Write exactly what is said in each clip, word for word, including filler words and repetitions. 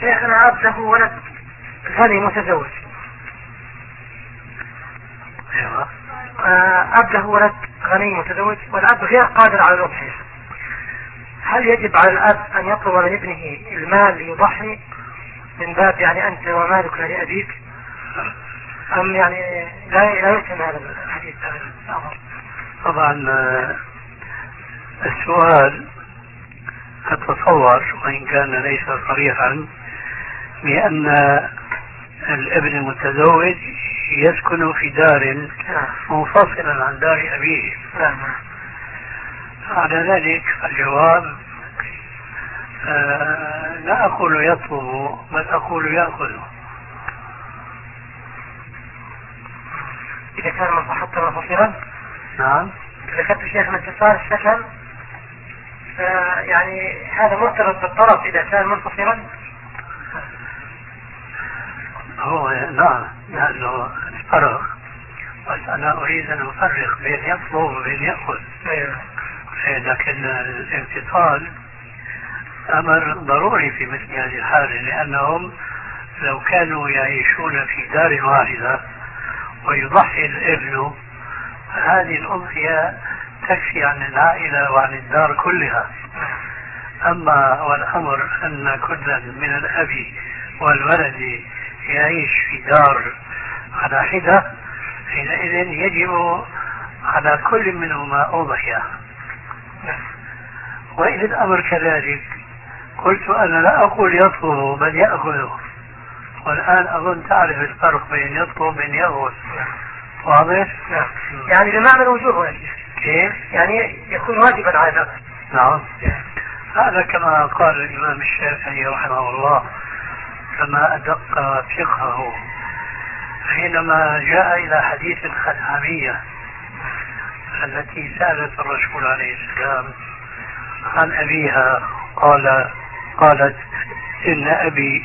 شيخنا أب له ولد غني متزوج. ايوه. أب له ولد غني متزوج والأب غير قادر على الأضحية، هل يجب على الأب أن يطلب من ابنه المال ليضحي من باب يعني أنت ومالك لأبيك، أم يعني لا لا يتم هذا الحديث هذا الأمر؟ طبعا السؤال أتصور وإن كان ليس صريحا بأن الابن المتزوج يسكن في دار منفصلا عن دار أبيه. على ذلك الجواب آه لا أقول يطلب بل أقول يأخذ. إذا كان حتى منفصلا؟ نعم. إذا كانت شيخنا اتصال السكن يعني هذا مرتبط بالطرف إذا كان منفصلا؟ هو نعم لأنه فرق، بس أنا أريد أن أفرق بين يطلب وبين يأخذ. لكن الانفصال أمر ضروري في مثل هذه الحالة، لأنهم لو كانوا يعيشون في دار واحدة ويضحي الابن هذه الأضحية تكفي عن العائلة وعن الدار كلها. أما والأمر أن كل من الأب والولد يعيش في دار على حدة حينئذ يجب على كل منهما أضحية. وإذا الأمر كذلك قلت أنا لا أقول يطلب بل يأخذه، والآن أظن تعرف الفرق بين يطلب وبين يأخذ. واضح؟ يعني بمعنى الوجوب كيف؟ يعني يكون واجبا على الأب. نعم. هذا كما قال الإمام الشافعي رحمه الله كما أدق فقهه حينما جاء إلى حديث الخثعمية التي سألت الرسول عليه السلام عن أبيها، قال قالت إن أبي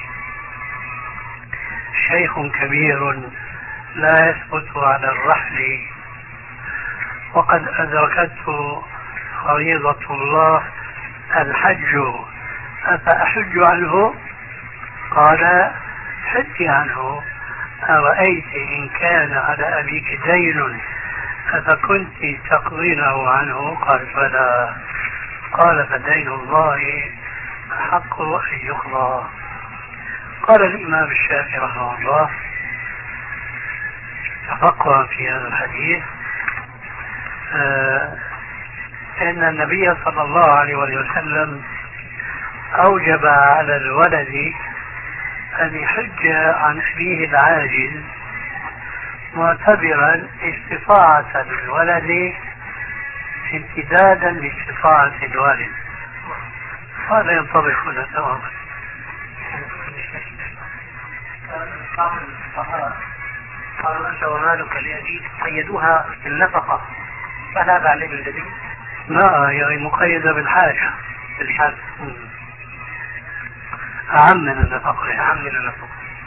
شيخ كبير لا يثبت على الرحل وقد أدركته فريضة الله الحج أفأحج عنه؟ قال حج عنه. أرأيت إن كان على أبيك دين أفكنت تقضينه عنه؟ قال فلا. قال فدين الله حق أن يقضى. قال الإمام الشافعي رحمه الله تفقها في هذا الحديث آه إن النبي صلى الله عليه وسلم أوجب على الولد أن يحج عن أبيه العاجز معتبرا استطاعة الولد امتدادا لاستطاعة الوالد. هذا ينطبق هنا تماما. قالوا أنت ومالك لأبيك قيدوها بالنفقة فلا بعلم النبي؟ لا، يعني مقيدة بالحاجة. بالحاجة أعم من النفقة. أعم من النفقة.